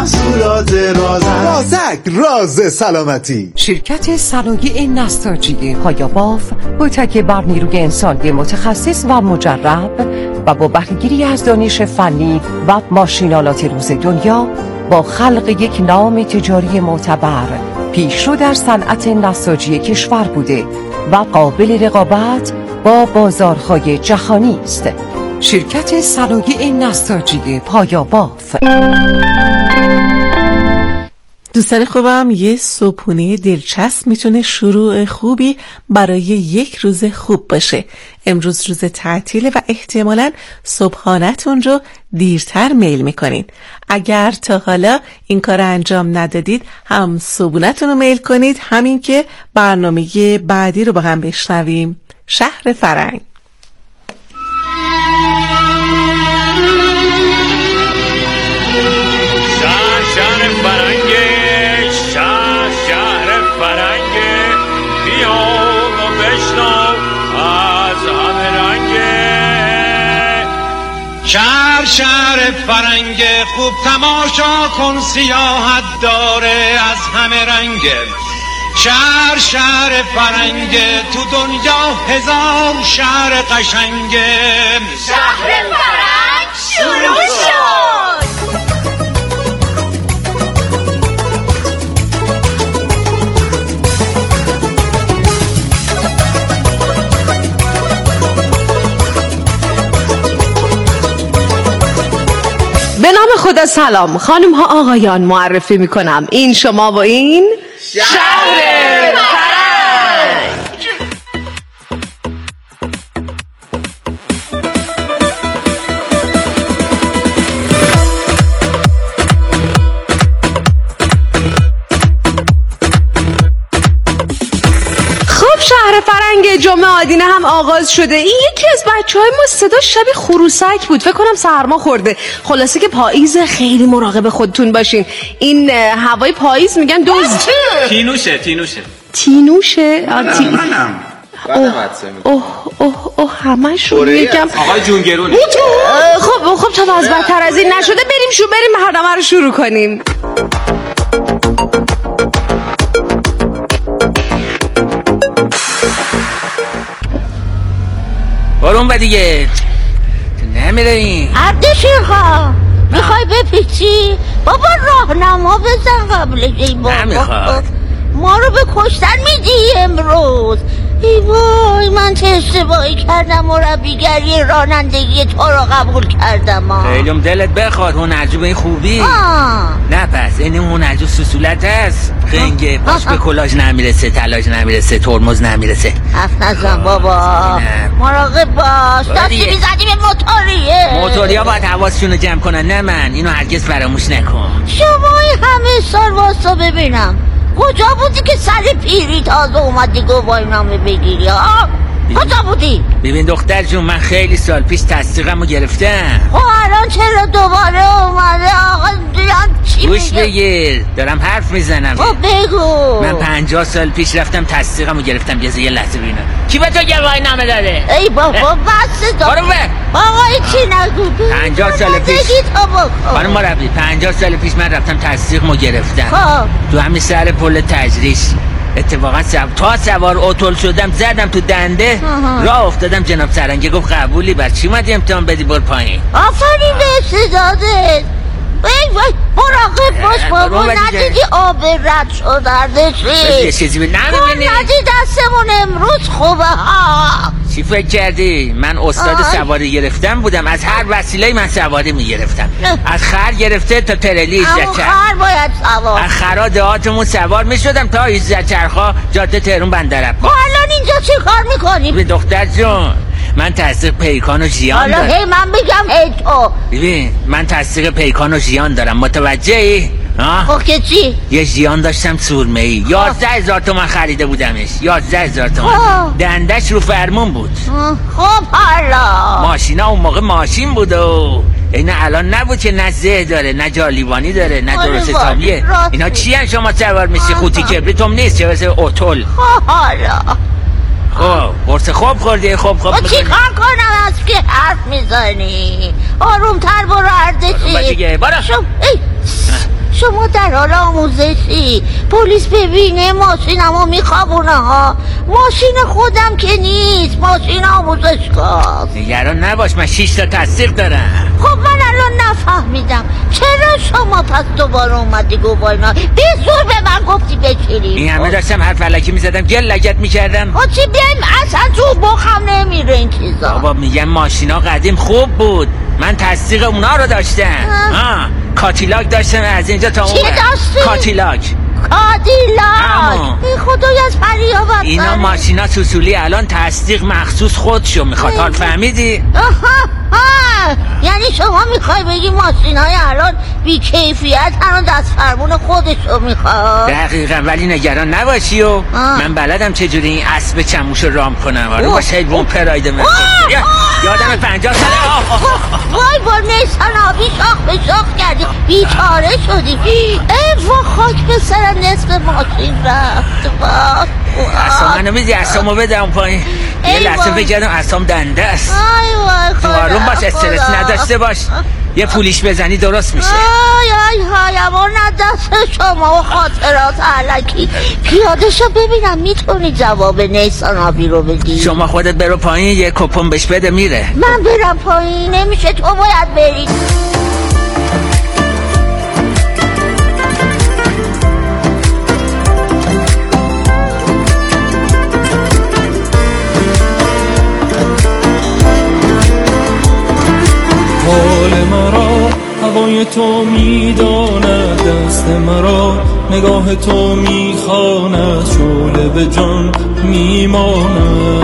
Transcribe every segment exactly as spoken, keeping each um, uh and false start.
محصولات رازک. رازک، راز سلامتی. شرکت صنایع نساجی پایاباف با تکیه بر نیروی انسانی متخصص و مجرب و با بهره‌گیری از دانش فنی و ماشین‌آلات روز دنیا با خلق یک نام تجاری معتبر پیشرو در صنعت نساجی کشور بوده و قابل رقابت با بازارهای جهانی است. شرکت صنایع نساجی پایاباف. دوستان خوبم، یه صبحونه دلچسب میتونه شروع خوبی برای یک روز خوب باشه. امروز روز تعطیله و احتمالاً صبحانه‌تون رو دیرتر میل میکنین. اگر تا حالا این کار انجام ندادید، هم صبحونه‌تون رو میل کنید، همین که برنامه بعدی رو با هم بشنویم. شهر فرنگ. شهر شهر فرنگ خوب تماشا کن، سیاحت داره از همه رنگ. شهر شهر فرنگ تو دنیا هزار شهر قشنگ. شهر فرنگ شروع شد. به نام خدا سلام خانم ها آقایان، معرفی میکنم این شما و این شهر فرنگ. خب شهر فرنگ جمعه آدینه هم آغاز شده. این یکی از بچه های ما صدا شبیه خروسک بود، فکر کنم سرما خورده. خلاصه که پاییز، خیلی مراقب خودتون باشین. این هوای پاییز میگن دوز. تینوشه تینوشه تینوشه تی... منم اوه اوه اوه همه شون یکم آقای جونگرونه. خب خب تا از بدتر از این نشده بریم شو بریم برنامه رو شروع کنیم. برون با دیگه نمیره این اردشیرها میخوای بپیچی؟ بابا راهنما بزن قبلش. ای بابا نمیخواد. ما رو به کشتن میدی امروز. ای وای من چه اشتباهی کردم، مربیگری رانندگی تو رو قبول کردم. خیلیم دلت بخواد هنرجو به این خوبی. آه. نه پس این هنرجو سسولت هست. خنگه پاش به کلاژ نمیرسه، تلاژ نمیرسه، ترمز نمیرسه. حرف نزن بابا، مراقب باش. دستی میزدی به موتوریه. موتوریا باید حواسشونو جمع کنن، نه من. اینو هرگز فراموش نکن. شمای همه سال واسه ببینم کجا بودی که سر پیری تازه اومدی گواهینامه بگیری؟ ها کجا بودی؟ ببین دختر جون، من خیلی سال پیش تصدیقمو گرفتم. خب الان چرا دوباره اومده آقا دیان؟ چی گوش میگه؟ بگیر دارم حرف میزنم. خب بگو. من پنجاه سال پیش رفتم تصدیقمو گرفتم. یه یه لحظه ببینم کی به تو گواهینامه داده. ای بابا بس دار. برو به آقا چی نگو. پنجاه سال پیش خانم مربی، پنجاه سال پیش من رفتم تصدیقمو گرفتم. خب تو همین سر پل تجریش اتفاقا سو... تا سوار اوتول شدم زدم تو دنده. راه افتادم جناب سرنگی گفت قبولی، بر چی اومدی امتحان بدی بر پایین. آفرین به استعدادت. وای وای مراقب باش بابا، ندیدی آب رد شدردشی. یه چیزی به نمیبینی؟ ندی دستمون امروز خوبه ها. چی فکر کردی؟ من استاد سواری گرفتم بودم، از هر وسیله من سواری میگرفتم. از خر گرفته تا ترلی همون ایزد چرخ. خر باید سوار. از خرا دهاتمون سوار میشدم تا ایزد چرخا جاده تهرون بندرعباس. الان اینجا چی کار میکنی؟ ببین دختر جون، من تصدیق پیکان و ژیان حالا دارم. هی من بگم هی تو. ببین من تصدیق پیکان و ژیان دارم، متوجهی؟ خب که چی؟ یه ژیان داشتم سورمه‌ای، یازده هزار تومن خریده بودمش. یازده هزار تومن. دندش رو فرمون بود. خب حالا ماشینا اون موقع ماشین بود و این الان نبود که نه زه داره نه جالیبانی داره نه درست حسابیه. اینا چی هن شما سوار میشی؟ خوتی کبریتم نیست چه مثل اوتول. حالا خب قرص خوب خوردی؟ خوب خوب میکنی. چی کار کنم از که حرف میزنی؟ آروم تر برو اردشی. برو دیگه برو. شو ای شو شما در حال آموزشی، پلیس ببینه ماشینمو میخوابونه ها. ماشین خودم که نیست، ماشین آموزشگاه. نگران نباش، من شیش تا تصدیق دارم. خب من الان نفهمیدم چرا شما پس دوباره اومدی گو باینا به زور به من گفتی بچریم؟ این همه داشتم حرف علکی میزدم، گل لگت میکردم. ها چی بیم اصلا تو بخم نمیره این چیزا. بابا میگم ماشینا قدیم خوب بود، من تصدیق اونا رو داشتم. ها کاتیلاک داشتم از اینجا تا اون. چی داشتی؟ کاتیلاک. کادیلاک. این خدای از پریا بدتره. اینا ماشینا سوسولی الان تصدیق مخصوص خودشو میخواد. حال فهمیدی؟ آها ها. یعنی شما میخوای بگی ماشینای الان بی کیفیت هنو دست فرمون خودشو میخواد؟ دقیقا، ولی نگران نباشی و آه. من بلدم چجوری این اسب چموشو رام کنم. آره با شیبون پراید من یادم پنجاه ساله. وای با نیسان آبی شاخ به شاخ کردی، بیچاره شدی. ای وا خاک به سرم نصف ماشین رفت. اصلا منو میدی اصامو بدم پایین. یه لحظه بگردم اصام دنده است. تو آروم باش، استرس نداشته باش، یه پولیش بزنی درست میشه. آی آی های اما ندست شما و خاطرات علکی. پیادشو ببینم میتونی جواب نیسان آبی رو بدی؟ شما خودت برو پایین، یه کپون بهش بده میره. من برم پایین؟ نمیشه، تو باید بری. حال مرا هوای تو میداند، دست مرا نگاه تو میخواند، شعله به جان میماند.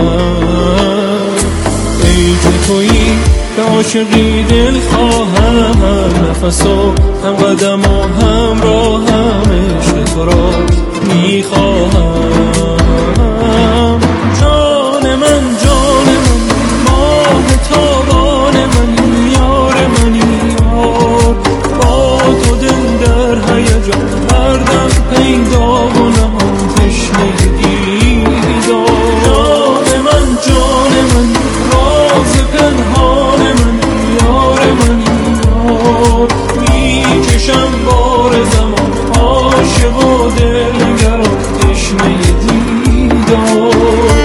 ای که تویی به عاشقی دل خواهم، هم نفس و هم قدم و هم راهم، عشق تو را میخواهم. جان من جان من ماه تابان منی، یار منی یار، با تو دل در هیجان هر دم پیدا و نهان تشنه دیدار. جان من جان من راز پنهان منی، یار منی یار، میکشم بار زمان عاشق و دلگران تشنه دیدار.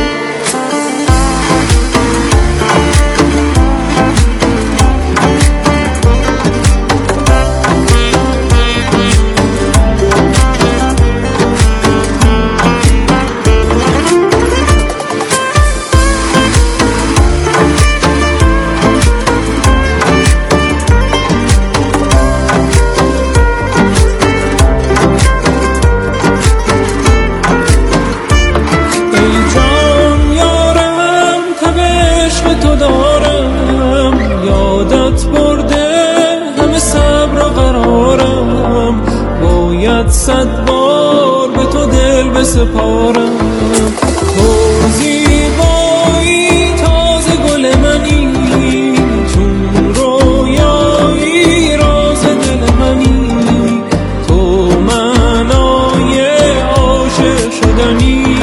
صد بار به تو دل بسپارم. تو زیبایی تازه گل منی، چون رویایی راز دل منی، تو معنای عاشق شدنی.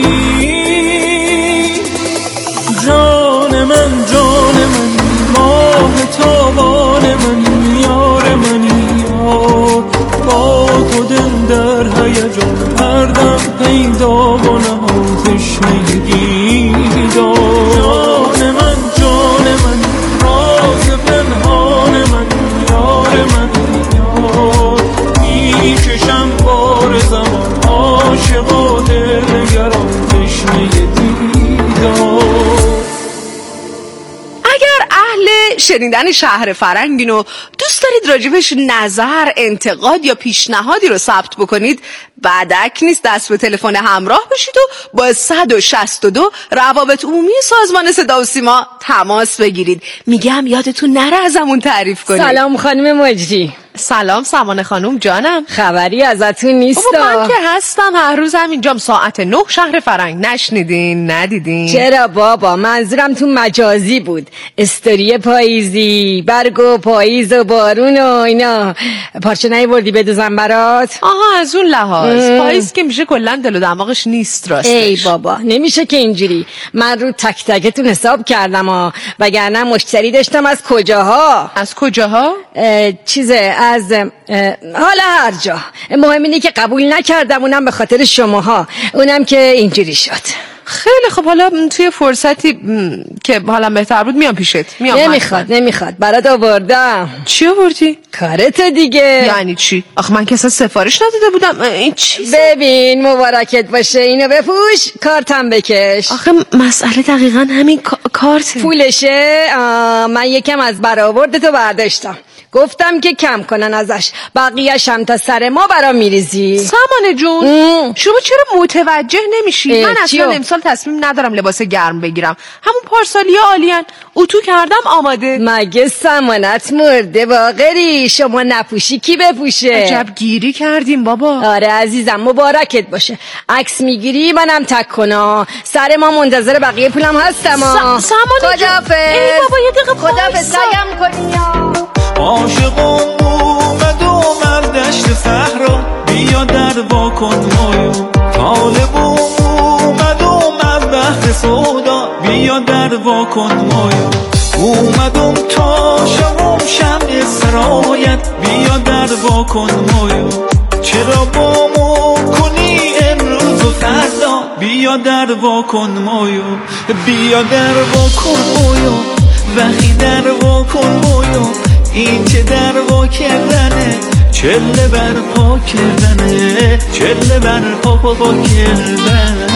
جان من جان من ماه تابان منی، یار منی یار، با تو دل در هیجان هر دم پیدا و نهان تشنه دیدار. جان من جان من راز پنهان من، یار من یار، میکشم بار زمان عاشق و دلگران تشنه دیدار. شنیدن شهر فرنگین و دوست دارید راجبش نظر، انتقاد یا پیشنهادی رو ثبت بکنید، بعدک نیست دست به تلفن همراه بشید و با صد و شصت و دو روابط عمومی سازمان صدا و سیما تماس بگیرید. میگم یادتون نره ازمون تعریف کنید. سلام خانم مجدی. سلام سمانه خانم جانم. خبری ازتون نیست؟ بابا من که هستم، هر روز همینجام ساعت نه شهر فرنگ. نشنیدین؟ ندیدین؟ چرا بابا، منظورم تو مجازی بود. استوری پاییزی، برگ و پاییز و بارون و اینا. پارچه نیوردی بدوزم برات؟ آها از اون لحاظ ام. پاییز که میشه کلا دل و دماغش نیست راستش. ای بابا نمیشه که اینجوری. من رو تک تکتون حساب کردم ها، وگرنه مشتری داشتم از کجاها. از کجاها؟ چیزه از حالا هر جا. مهم اینه که قبول نکردم، اونم به خاطر شماها، اونم که اینجوری شد. خیلی خب، حالا توی فرصتی م... که حالا بهتر بود میام پیشت. میام. نمیخواد نمیخواد برات آوردم. چی آوردی؟ کارت دیگه. یعنی چی؟ آخه من که اصلا سفارش نداده بودم. این چیزه؟ ببین مبارکت باشه، اینو بپوش، کارتم بکش. آخه مسئله دقیقا همین کارته. پولشه؟ من یکم از برآوردتو برداشتم، گفتم که کم کنن ازش، بقیه‌ش هم تا سر ما برا میریزی. سامانه جون ام. شما چرا متوجه نمیشی؟ من اصلا امسال تصمیم ندارم لباس گرم بگیرم، همون پارسالی عالیان، اتو کردم آماده. مگه سامانت مرده باقری؟ شما نپوشی کی بپوشه؟ عجب گیری کردیم بابا. آره عزیزم مبارکت باشه. عکس میگیری منم تک کنا، سر ما منتظر بقیه پولم هستم. سامانه خدافظ. ای بابا یه دقیقه خدافظ سعیم کنی. عاشقم اومد اومد دشت صحرا، بیا در وا کن مایو. طالب اومد اومد بحر سودا، بیا در وا کن مایو. اومدم تا شوم شمع سرایت، بیا در وا کن مایو. چرا بامو کنی امروز و فردا، بیا در وا کن مایو. بیا در وا کن مایو، وقتی در وا کن مایو. این چه در وا کردنه، چله بر پا کردنه، چله بر پا پا پا کردنه.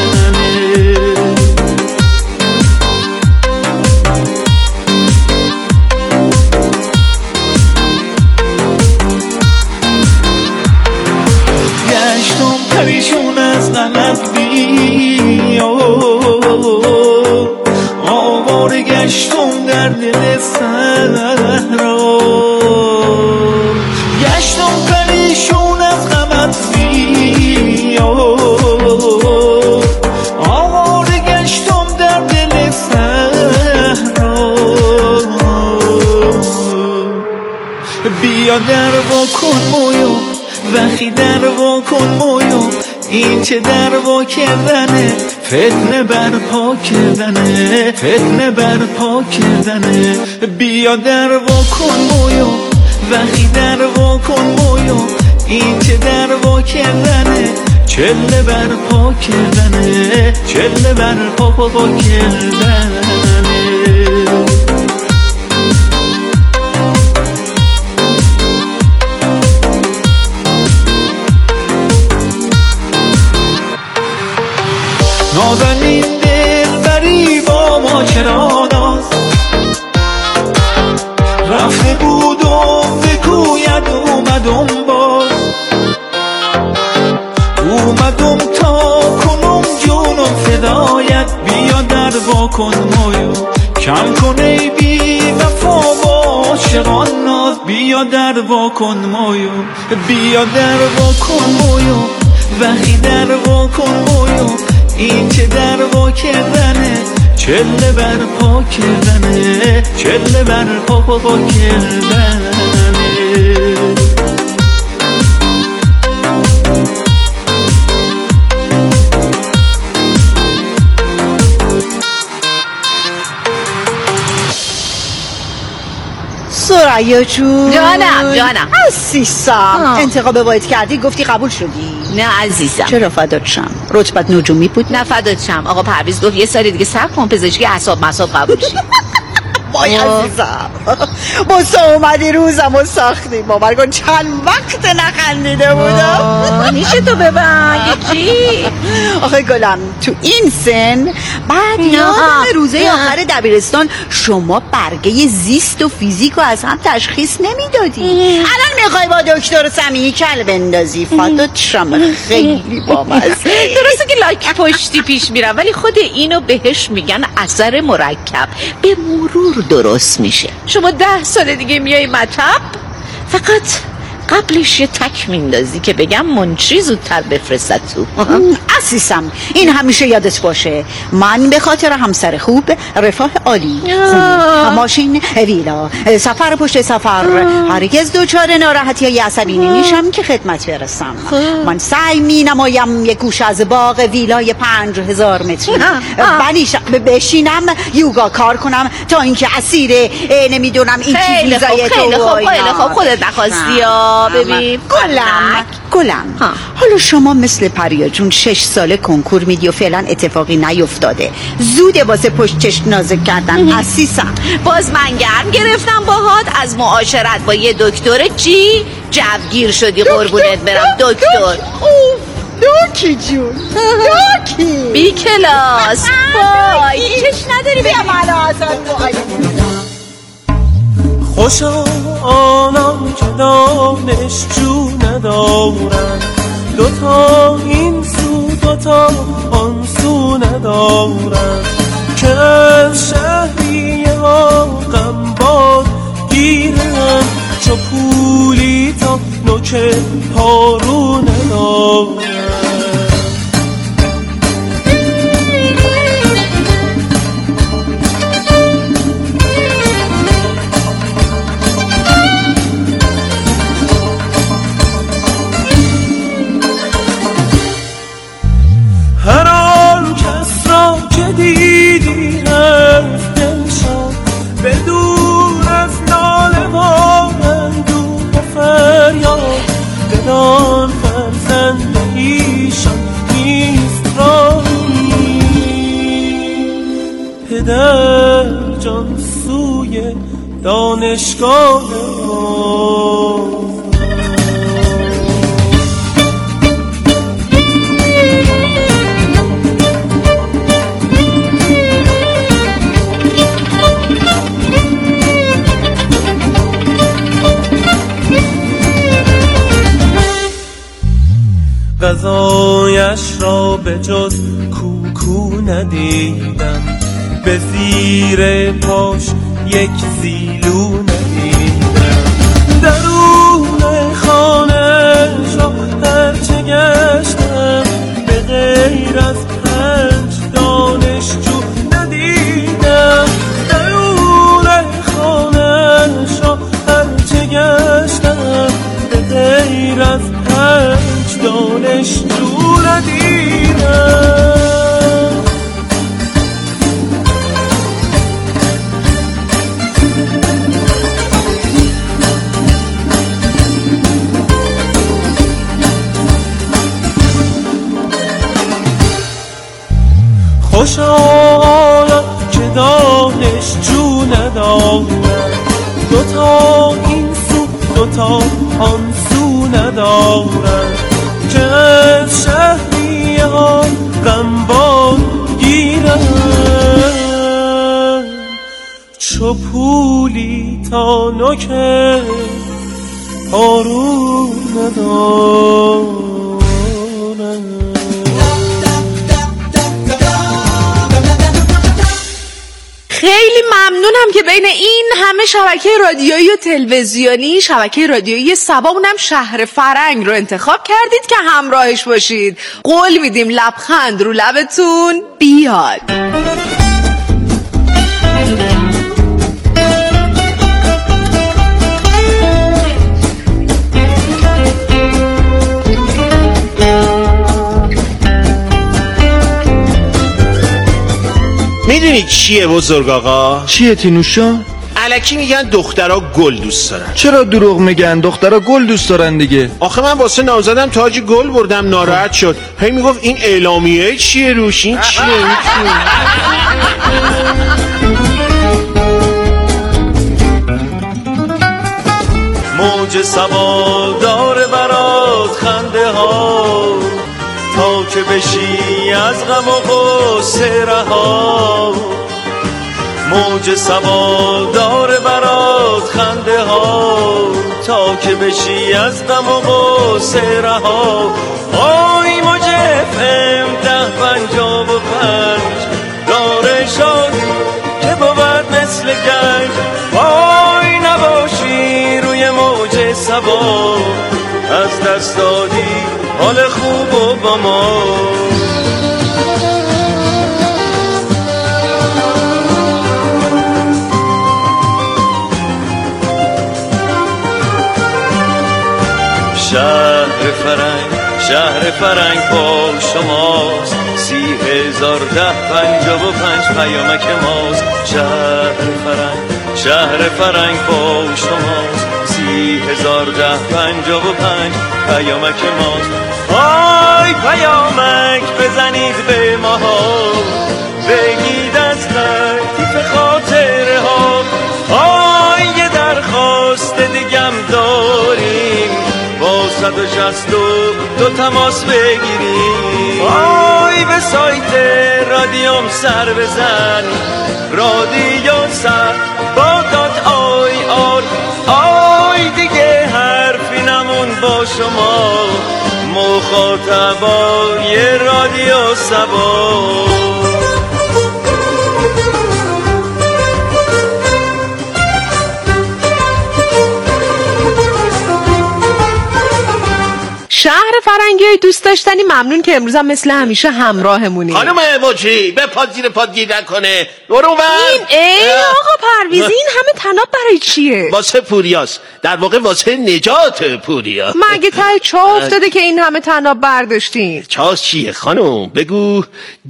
گشتم پریشون از غلط بی آواره، گشتم در دل صحرا، گشتم پریشون از غمت بی آواره، گشتم در دل صحرا. بیا در وا کن مایو، وقتی در وا کن مایو. این چه در وا کردنه، فتنه برپا کردنه، فتنه برپا کردنه. بیا در وا کن مایو، وقتی در وا کن مایو. این چه در وا کردنه، چله برپا کردنه، چله برپا پا پا کردنه. نازنین دل بری با ما چرا ناز، رفته بودم بگوید اومدم باز. اومدم تا کنم جونم فدایت، بیا در وا کن مایو. کم کن ای بی وفا با عاشقان ناز، بیا در وا کن مایو. بیا در وا کن مایو، وقتی در وا کن مایو. این چه در وا کردنه، چله بر پا کردنه، چله بر پا پا پا کردنه. سریا جون جانم جانم عزیزم، انتقام وارد کردی گفتی قبول شدی؟ نه عزیزم. چرا فدات شم؟ رتبت نجومی بود؟ نه فدات شم، آقا پرویز گفت یه سال دیگه صبر کن پزشکی اعصاب مصاب قبول شی. وای عزیزم، بسا اومدی روزم و ساختی، باور کن چند وقت نخندیده بودم. نیشه تو ببن چی؟ آخه گلم تو این سن بعد یادم روزه آخر دبیرستان شما برگه زیست و فیزیکو از هم تشخیص نمیدادی. الان میخوای با دکتر سمیعی کل بندازی. فدات شم، خیلی بامزه. درسته که لاک پشتی پیش میرم، ولی خود اینو بهش میگن اثر مرکب، به مرور درست میشه. شما ده سال دیگه میای مطب، فقط قبلش یه تک میندازی که بگم منچی زودتر بفرستد تو. عزیزم این همیشه یادت باشه، من به خاطر همسر خوب، رفاه عالی، خونه، ماشین، ویلا، سفر پشت سفر هرگز دوچار ناراحتی های عصبی نمیشم که خدمت برسم. من سعی می نمایم یک گوشه از باغ ویلای پنج هزار متری بشینم یوگا کار کنم تا اینکه اسیر نمیدونم این خیلی خوب خیلی خوب خیلی خوب خودت نخواستی ها. ببین گلم گلم حالا شما مثل پریا جون شش ساله کنکور میدی و فعلا اتفاقی نیفتاده، زوده واسه پشت چشم نازک کردن عزیزم. باز من گرم گرفتم باهات از معاشرت با یه دکتر چی جوگیر شدی. قربونت برم دکتر. دوکی جون دوکی بی کلاس وای چش نداری بیا من آزاد خوشا آنان که دانشجو ندارن، دوتا این سو دوتا آن سو ندارن، که از شهریه ها غمباد گیرن، چو پولی تا نوک پارو ندارن. هر آن کس را که دیدی از دل شد، بدون از ناله و اندوه و فریاد، بدان فرزند ایشان نیست راهی، پدر جان سوی دانشگاه غذایش را به جز کوکو ندیدم، به زیر پاش یک زیلو ندیدم، درون خانه‌اش را هرچه گشتم، به غیر از پنج دانشجو ندیدم، درون خانه‌اش را هرچه گشتم، به غیر از پنج دانشجو ندیدم. خوشحالم که دانشجو ندارم، دوتا این سو دوتا آن سو ندارم، که از شهریه ها غمباد گیرم، چو پولی تا نوک پارو ندارم. خیلی ممنونم که بین این همه شبکه رادیویی و تلویزیونی شبکه رادیویی سبا اونم شهر فرنگ رو انتخاب کردید که همراهش باشید. قول میدیم لبخند رو لبتون بیاد. میدونی چیه بزرگ آقا؟ چیه تینوشا؟ الکی میگن دخترها گل دوست دارن. چرا دروغ میگن؟ دخترها گل دوست دارن دیگه. آخه من واسه نازدم تاج گل بردم، ناراحت شد، هی میگفت این اعلامیه چیه روش، این چیه این چیه. موج سبا داره برات خنده ها، تا که بشی از غم و غصه رها. موج سبا داره برات خنده ها، تا که بشی از غم و غصه رها. آی موج اف ام ده پنجاه و پنج داره شاد که بود مثل گنج. آی نباشی روی موج سبا، از دست دادی حال خوب و با ما. شهر فرنگ شهر فرنگ با شماست، سی هزار ده پنجاب و پنج پیامک ماست. شهر فرنگ شهر فرنگ با شماست، سی هزار ده پنجاب و پنج پیامک ماست. آی پیامک بزنید به ما ها، بگید از لطیف خاطره ها. آی یه درخواست دیگم داریم، با صد و شصت و دو تماس بگیریم. آی به سایت رادیوم سر بزن، رادیو سر با دات آی آر. آی دیگه حرفی نمون با شما، مخاطبای رادیو سبا. شهر فرنگی دوست داشتنی، ممنون که امروز هم مثل همیشه همراهمونی. خانم مجری به پاد زیر پاد گیر نکنه. برو ور. این ای آقا پرویز این همه طناب برای چیه؟ واسه پوریاست، در واقع واسه نجات پوریا. مگه ته چا افتاده که این همه طناب برداشتین؟ چاست چیه خانم؟ بگو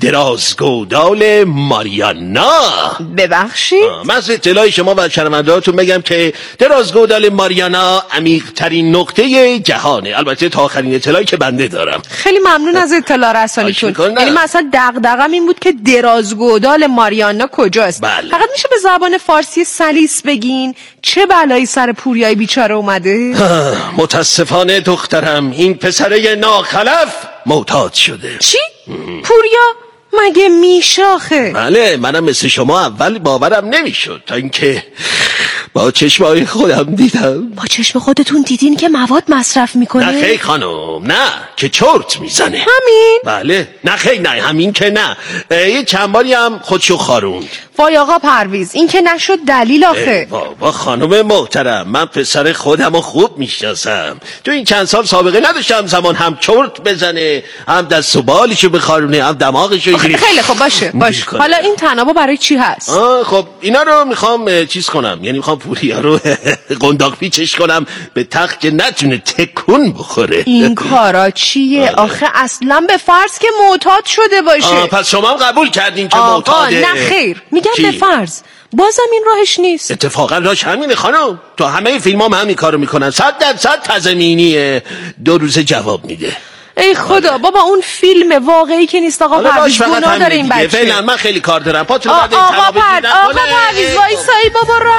درازگودال ماریانا. ببخشید؟ من از اطلاع شما و شنوندهاتون بگم که درازگودال ماریانا عمیق ترین نقطه جهانه، البته تا آخرین اطلاعی که بنده دارم. خیلی ممنون از اطلاع رسانیتون. یعنی مثلا دغدغه‌م این بود که درازگودال ماریانا کجاست. بله. فقط میشه به زبان فارسی سلیس بگین چه بلایی سر پوریای بیچاره اومده؟ متاسفانه دخترم این پسره ناخلف معتاد شده. چی؟ پوریا؟ مگه میشاخه؟ بله منم مثل شما اول باورم نمیشد تا اینکه با چشمای خودم دیدم. با چشم خودتون دیدین که مواد مصرف میکنه؟ نه خیلی خانم، نه که چرت میزنه. همین؟ بله نه خیلی نه همین که نه، یه چند باری هم خودشو خاروند. وای آقا پرویز این که نشد دلیل آخه. بابا خانم محترم من پسر خودمو خوب میشناسم، تو این چند سال سابقه نداشتم زمان هم چرت بزنه، هم دست و بالشو بخارونه، هم دماغشو اینجوری. خیلی خب باشه باشه. حالا این طنابا برای چی هست؟ آه خب اینا رو میخوام چیز کنم، یعنی میخوام پوریا رو قنداق پیچش کنم به تخت که نتونه تکون بخوره. این کارا چیه؟ آخه اصلا به فرض که معتاد شده باشه. آه پس شما هم قبول کردین که معتاده. نه خیر میگم به فرض، بازم این راهش نیست. اتفاقا راهش همینه خانم، تو همه فیلم هم همین کارو میکنن، صد درصد تضمینیه، دو روزه جواب میده. ای خدا بابا اون فیلم واقعی که نیست آقا پرویز، گناه داره این بچه. فعلا من خیلی کار دارم. پاتون بعد این آقا پر آقا پرویز وایسایی بابا را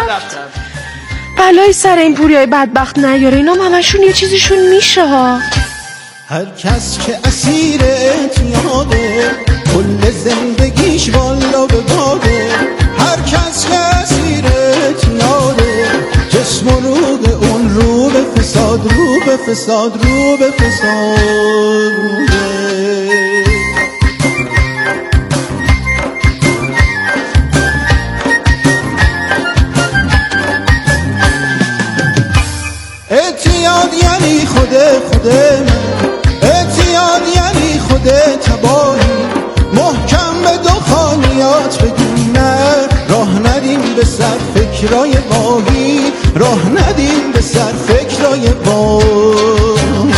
بلای سر این پوریای بدبخت نیاره، اینا همشون یه چیزیشون میشه ها. هر کس که اسیر اعتیاده کل زندگیش والا به باده. هر کس که اسیر اعتیاده جسم و روح اون رو به فساد رو به فساد رو به فساد اعتیاد یعنی خوده خوده اعتیاد یعنی خوده تباهی، محکم به دخانیات بگیم نه، راه ندیم به سر فکرای واهی، راه ندیم به سر فکرای واهی.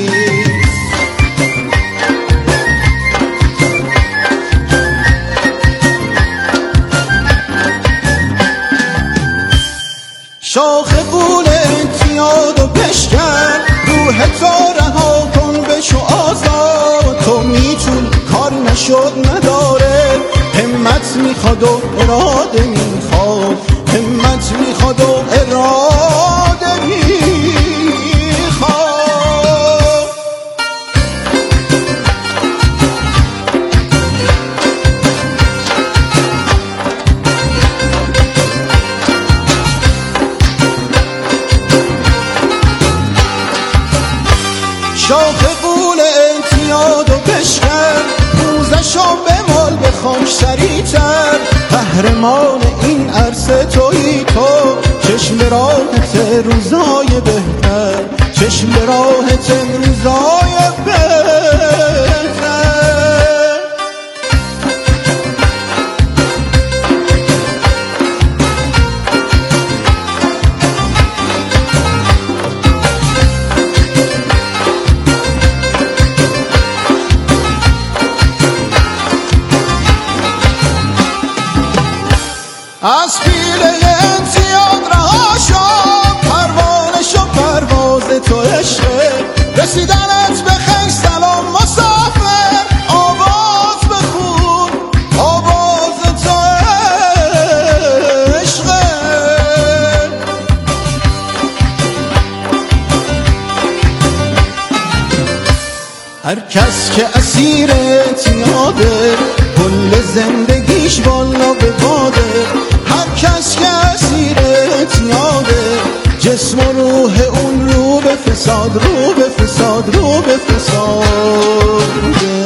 شاخ قول اعتیاد و بشکن، روح تو رها کن بشو آزاد، تو میتون کار نشد نداره، همت میخواد و اراده میخواد، همت میخواد و اراده میخواد. شاخ قول اعتیاد و بشکن، روزشو به مال بخوام سریعتر، قهرمان این عرصه تویی تو، چشم راحت روزای بهتر، چشم به راهت امروزای بهتر. از پیله انتیاد رها شد، پروانه شد پرواز تو عشقه، رسیدنت به خیر سلام مسافر، آواز بخون آواز تو عشقه. هر کس که اسیرت یاده، کل زندگیش والا به باده. هر کس که اسیرت یاده، جسم و روح اون رو به فساد، رو به فساد، رو به فساده.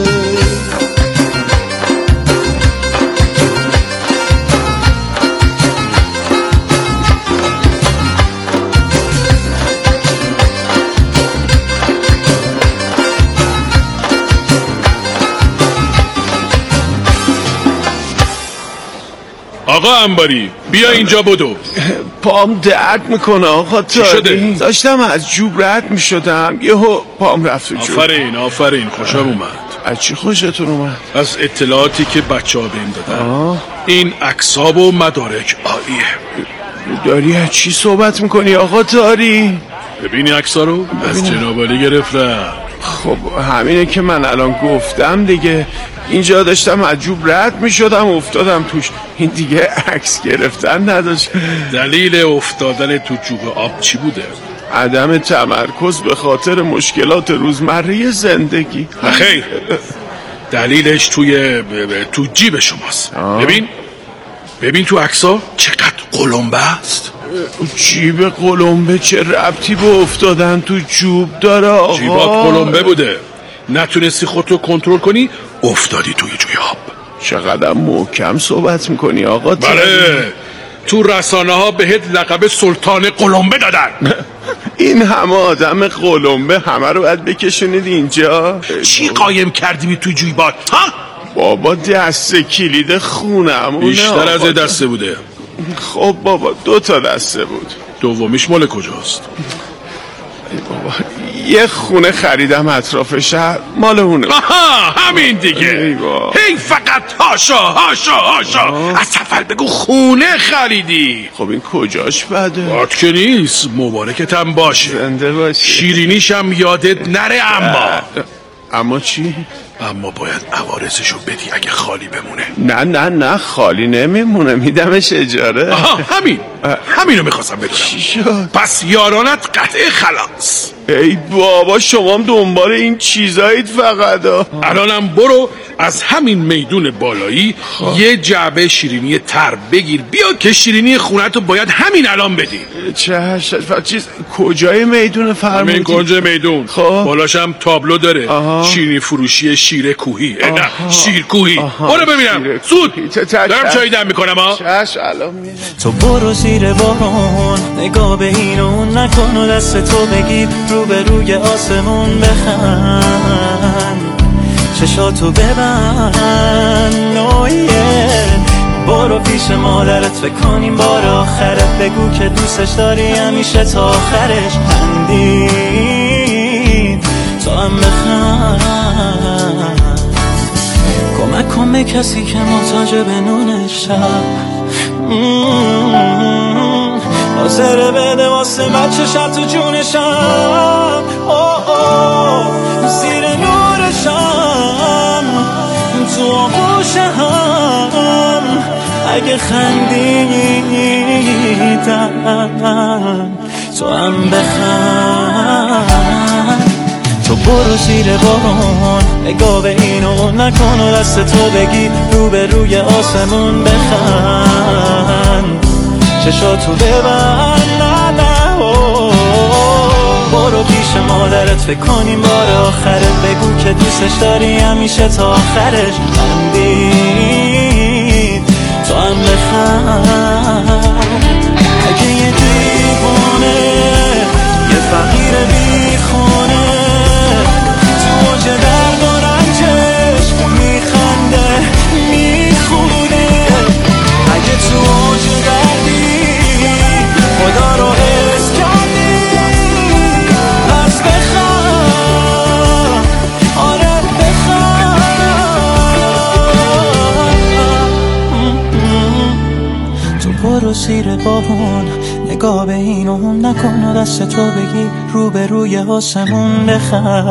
آقا انباری بیا اینجا بدو. پام درد میکنه آقا تاری. داشتم از جوب رد میشدم یهو پام رفت تو جوب. آفرین آفرین خوشم اومد. از چی خوشتون اومد؟ از اطلاعاتی که بچه ها بهم دادن. این عکس‌ها و مدارک عالیه. داری از چی صحبت میکنی آقا تاری؟ ببینی عکس‌ها رو؟ از جنابالی گرفتم. خب همینه که من الان گفتم دیگه. اینجا داشتم از جوب رد می شدم افتادم توش. این دیگه عکس گرفتن نداشت. دلیل افتادن تو جوب آب چی بوده؟ عدم تمرکز به خاطر مشکلات روزمره زندگی. خیر دلیلش توی تو جیب شماست. ببین ببین تو عکس‌ها چقدر قلمبه است. جیب قلمبه چه ربطی به افتادن تو جوب داره آقا؟ جیبات قلمبه بوده، نتونستی خودتو کنترل کنی افتادی توی جوی آب. چقدر محکم صحبت میکنی آقا؟ بله تو رسانه ها بهت لقب سلطان قلمبه دادن. این همه آدم قلمبه همه رو باید بکشونید اینجا؟ چی قایم کردی تو جیبات ها؟ بابا دسته کلید خونمونه. بیشتر از دسته بوده. خب بابا دو تا دسته بود. دومیش مال کجاست؟ بابا یه خونه خریدم اطراف شهر مال اونه. آها همین دیگه. هی فقط هاشا هاشا هاشا. از سفر بگو خونه خریدی. خب این کجاش بده؟ باد که نیست، مبارکتم باشه. زنده باشه. شیرینیشم یادت نره. اما اما چی؟ اما باید عوارضشو بدی اگه خالی بمونه. نه نه نه خالی نمیمونه، میدمش اجاره. آها همین همینو میخواستم بگم. چی شد؟ پس یارانت قطعه خلاص. ای بابا شما هم دنبال این چیزایید فقط. الانم برو از همین میدون بالایی خواه. یه جعبه شیرینی تر بگیر بیا که شیرینی خونتو باید همین الان بدی. چه چیز کجای میدون فرمودی؟ همین کنج میدون. خواه. بالاشم تابلو داره. آها. شیرینی فروشی شیر کوهی. نه شیر کوهی. برو ببینم زود دارم چای دم میکنم ها. چش الان میره. تو برو زیر بارون نگاه به این و اون نکن و دست تو بگیر رو به روی آسمون بخند چشاتو ببند نویه برو پیش مادرت فکر کنیم بار آخرت بگو که دوستش داری همیشه تا آخرش خندید تو هم بخند کمک کن به کسی که محتاج به نون شب حاضره بده واسه بچه شب تو جونشم زیر نورشم تو آغوشم اگه خندیدم تو هم بخند تو برو زیر بارون نگاه به این و نکن و دست تو بگی رو به روی آسمون بخند چشاتو ببند نه نه برو پیش مادرت فکر کنیم بار آخرت بگو که دوستش داری همیشه تا آخرش خندید تو هم بخند اگه یه دیوانه یه فقیر بی خونه تو اوج درد و رنجش میخنده میخونه اگه تو اوج دردی خدا رو حس کردی پس بخواه آره بخواه تو برو زیر بارون نگاه به این و اون نکن و دست تو بگی رو به روی آسمون بخواه